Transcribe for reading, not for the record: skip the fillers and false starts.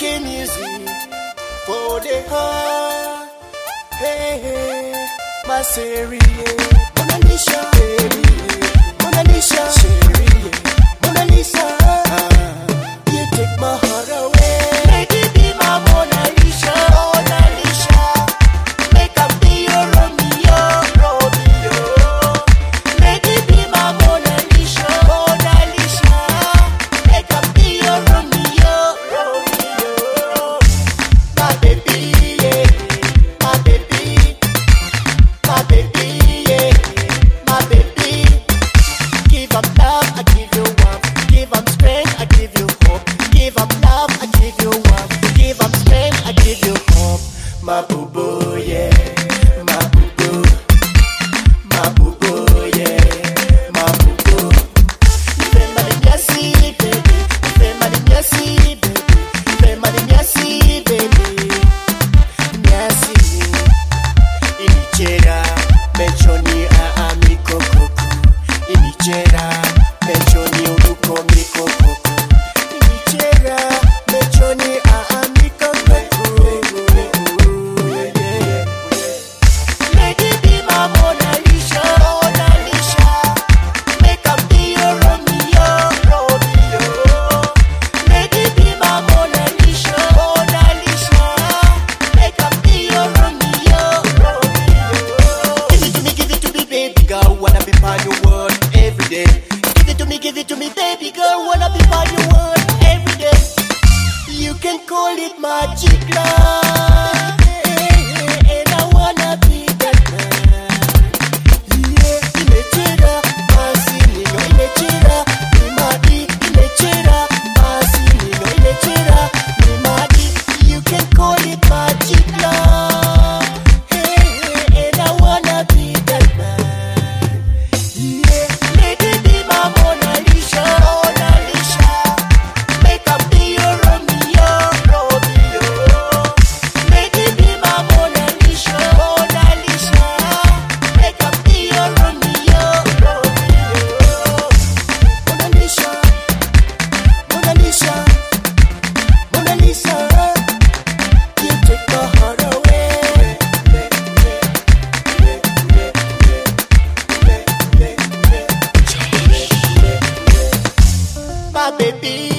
making music for the heart. Hey, hey, my serie, Mona Lisa, baby, Mona Lisa, serie, Mona Lisa. You take my heart away. Lady be my Mona Lisa, Mona Lisa. Make up be your Romeo, Romeo. Lady be my Mona Lisa, Mona Lisa. Make up be your Romeo, Romeo. My baby, yeah, my baby, my baby, yeah, my baby. Give up love, I give you warmth. Give up strength, I give you hope. Give up love, I give you warmth. Give up strength, I give you hope. My boo boo, yeah, my boo boo, my boo boo, yeah, my boo boo. Fema de nyasi, baby. Fema de nyasi, baby. Fema de nyasi, baby. Nyasi, inichera, mechoni a amikoko. Inichera, mechoni uruko mikoko. Inichera, mechoni a amikoko. Lady be my Mona Lisa, Mona Lisa. Make up be your Romeo, Romeo. Lady be my Mona Lisa, Mona Lisa. Make up be your Romeo, Romeo. Give it to me, baby girl. Wanna be by your word every day. Give it to me, baby girl. Wanna be by your word every day. You can call it magic love, and I wanna be that man. Yeah, inechera, masinigo, inechera, imadi, inechera, masinigo, inechera, imadi. You can call it magic love, and I wanna be that man. Yeah, lady be my Mona Lisa, Mona Lisa. Make up be your Romeo, Romeo. Lady be my Mona Lisa, Mona Lisa. Make up be your Romeo, Romeo. Mona Lisa, Mona Lisa, Mona Lisa. You take my heart away. My baby.